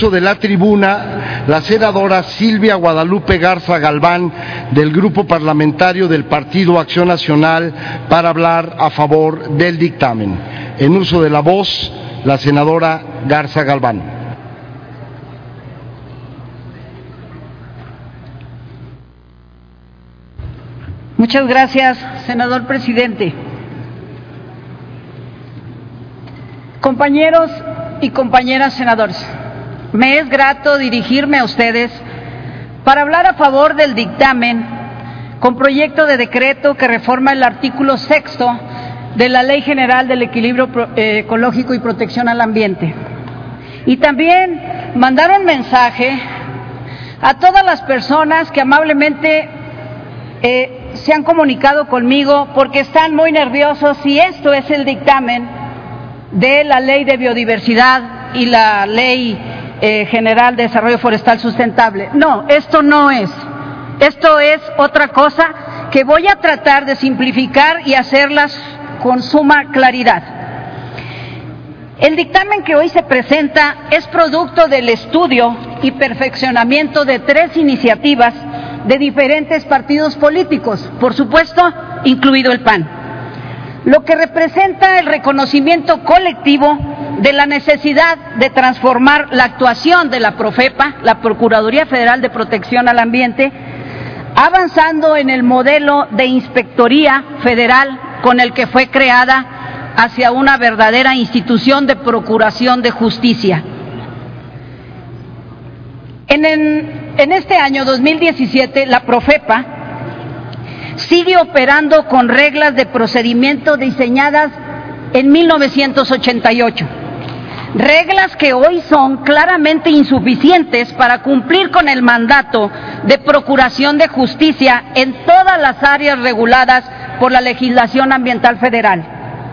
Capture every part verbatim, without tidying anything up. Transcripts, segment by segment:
uso de la tribuna la senadora Silvia Guadalupe Garza Galván, del Grupo Parlamentario del Partido Acción Nacional, para hablar a favor del dictamen. En uso de la voz, la senadora Garza Galván. Muchas gracias, senador presidente. Compañeros y compañeras senadores, me es grato dirigirme a ustedes para hablar a favor del dictamen con proyecto de decreto que reforma el artículo sexto de la Ley General del Equilibrio Ecológico y Protección al Ambiente. Y también mandar un mensaje a todas las personas que amablemente eh, se han comunicado conmigo porque están muy nerviosos si esto es el dictamen de la Ley de Biodiversidad y la Ley eh, General de Desarrollo Forestal Sustentable. No, esto no es. Esto es otra cosa que voy a tratar de simplificar y hacerlas con suma claridad. El dictamen que hoy se presenta es producto del estudio y perfeccionamiento de tres iniciativas de diferentes partidos políticos, por supuesto, incluido el P A N, lo que representa el reconocimiento colectivo de la necesidad de transformar la actuación de la Profepa, la Procuraduría Federal de Protección al Ambiente, avanzando en el modelo de inspectoría federal con el que fue creada hacia una verdadera institución de procuración de justicia. En, en, en este año dos mil diecisiete, la Profepa sigue operando con reglas de procedimiento diseñadas en mil novecientos ochenta y ocho, reglas que hoy son claramente insuficientes para cumplir con el mandato de procuración de justicia en todas las áreas reguladas por la legislación ambiental federal.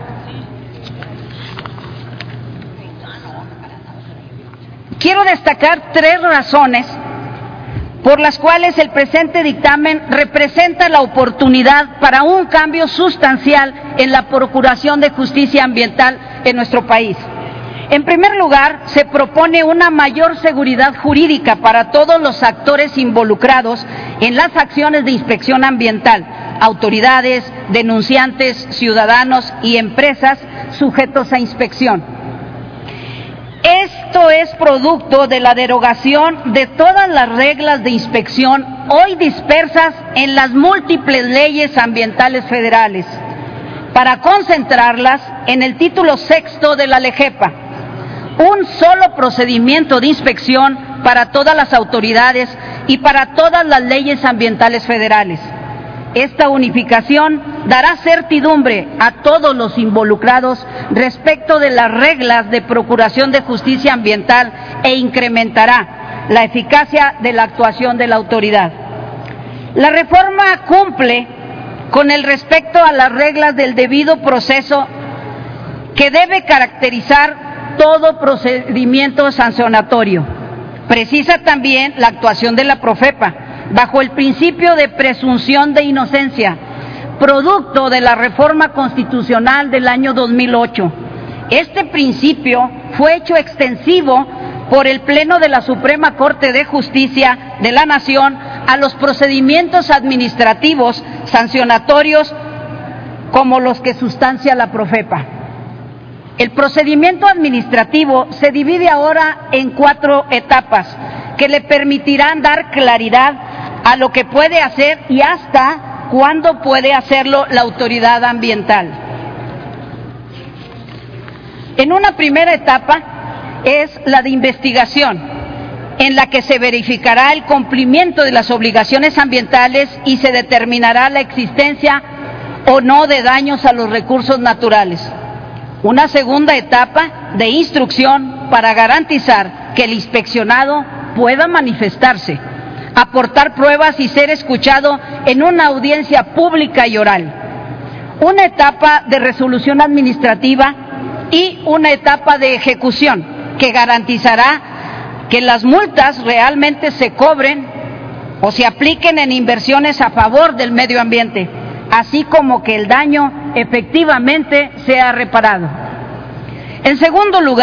Quiero destacar tres razones por las cuales el presente dictamen representa la oportunidad para un cambio sustancial en la procuración de justicia ambiental en nuestro país. En primer lugar, se propone una mayor seguridad jurídica para todos los actores involucrados en las acciones de inspección ambiental, autoridades, denunciantes, ciudadanos y empresas sujetos a inspección. Esto es producto de la derogación de todas las reglas de inspección hoy dispersas en las múltiples leyes ambientales federales, para concentrarlas en el título sexto de la LEGEPA, un solo procedimiento de inspección para todas las autoridades y para todas las leyes ambientales federales. Esta unificación dará certidumbre a todos los involucrados respecto de las reglas de procuración de justicia ambiental e incrementará la eficacia de la actuación de la autoridad. La reforma cumple con el respecto a las reglas del debido proceso que debe caracterizar todo procedimiento sancionatorio. Precisa también la actuación de la Profepa bajo el principio de presunción de inocencia, producto de la reforma constitucional del año dos mil ocho. Este principio fue hecho extensivo por el Pleno de la Suprema Corte de Justicia de la Nación a los procedimientos administrativos sancionatorios como los que sustancia la Profepa. El procedimiento administrativo se divide ahora en cuatro etapas que le permitirán dar claridad a lo que puede hacer y hasta cuándo puede hacerlo la autoridad ambiental. En una primera etapa es la de investigación, en la que se verificará el cumplimiento de las obligaciones ambientales y se determinará la existencia o no de daños a los recursos naturales. Una segunda etapa de instrucción para garantizar que el inspeccionado pueda manifestarse, aportar pruebas y ser escuchado en una audiencia pública y oral. Una etapa de resolución administrativa y una etapa de ejecución que garantizará que las multas realmente se cobren o se apliquen en inversiones a favor del medio ambiente, así como que el daño efectivamente sea reparado. En segundo lugar,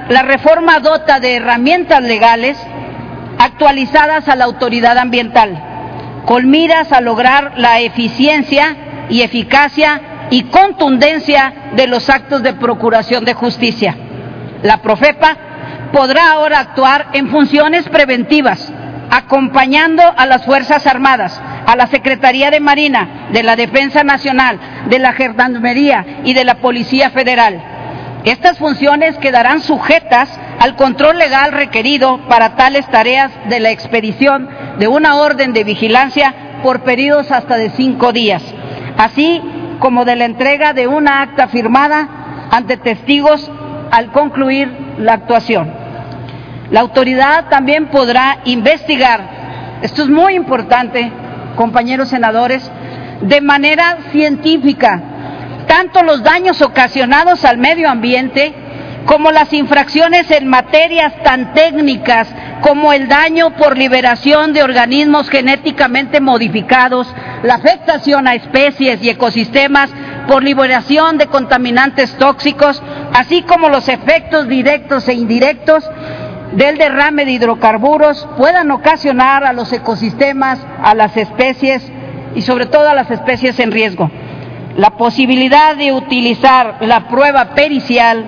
la reforma dota de herramientas legales actualizadas a la autoridad ambiental, con miras a lograr la eficiencia y eficacia y contundencia de los actos de procuración de justicia. La Profepa podrá ahora actuar en funciones preventivas, acompañando a las Fuerzas Armadas, a la Secretaría de Marina, de la Defensa Nacional, de la Gendarmería y de la Policía Federal. Estas funciones quedarán sujetas al control legal requerido para tales tareas de la expedición de una orden de vigilancia por periodos hasta de cinco días, así como de la entrega de una acta firmada ante testigos al concluir la actuación. La autoridad también podrá investigar, esto es muy importante, compañeros senadores, de manera científica, tanto los daños ocasionados al medio ambiente como las infracciones en materias tan técnicas como el daño por liberación de organismos genéticamente modificados, la afectación a especies y ecosistemas por liberación de contaminantes tóxicos, así como los efectos directos e indirectos del derrame de hidrocarburos puedan ocasionar a los ecosistemas, a las especies y sobre todo a las especies en riesgo. La posibilidad de utilizar la prueba pericial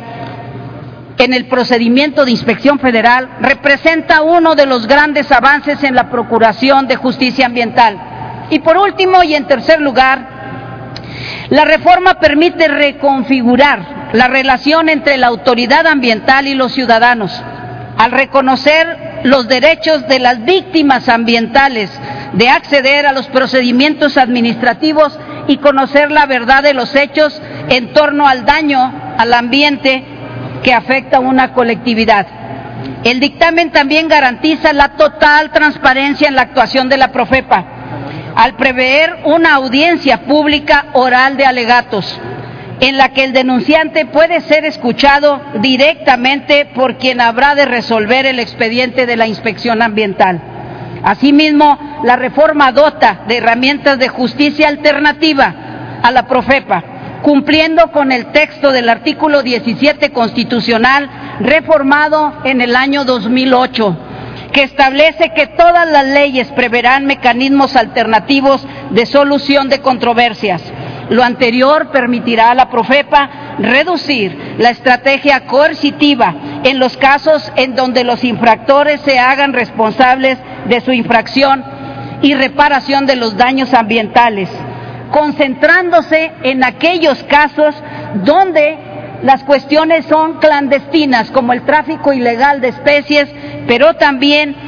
en el procedimiento de inspección federal representa uno de los grandes avances en la procuración de justicia ambiental. Y por último y en tercer lugar, la reforma permite reconfigurar la relación entre la autoridad ambiental y los ciudadanos, al reconocer los derechos de las víctimas ambientales de acceder a los procedimientos administrativos y conocer la verdad de los hechos en torno al daño al ambiente que afecta a una colectividad. El dictamen también garantiza la total transparencia en la actuación de la Profepa, al prever una audiencia pública oral de alegatos, en la que el denunciante puede ser escuchado directamente por quien habrá de resolver el expediente de la inspección ambiental. Asimismo, la reforma dota de herramientas de justicia alternativa a la Profepa, cumpliendo con el texto del artículo diecisiete constitucional reformado en el año dos mil ocho, que establece que todas las leyes preverán mecanismos alternativos de solución de controversias. Lo anterior permitirá a la Profepa reducir la estrategia coercitiva en los casos en donde los infractores se hagan responsables de su infracción y reparación de los daños ambientales, concentrándose en aquellos casos donde las cuestiones son clandestinas, como el tráfico ilegal de especies, pero también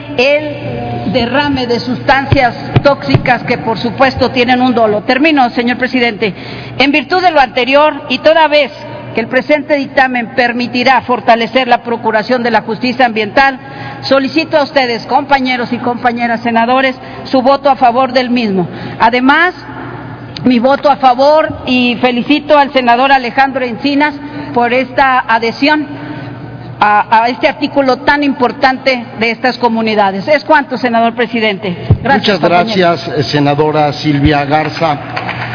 el derrame de sustancias tóxicas que por supuesto tienen un dolo. Termino, señor presidente. En virtud de lo anterior y toda vez que el presente dictamen permitirá fortalecer la procuración de la justicia ambiental, solicito a ustedes, compañeros y compañeras senadores, su voto a favor del mismo. Además, mi voto a favor, y felicito al senador Alejandro Encinas por esta adhesión a, a este artículo tan importante de estas comunidades. Es cuanto, senador presidente. Gracias, Muchas gracias, compañero. Senadora Silvia Garza.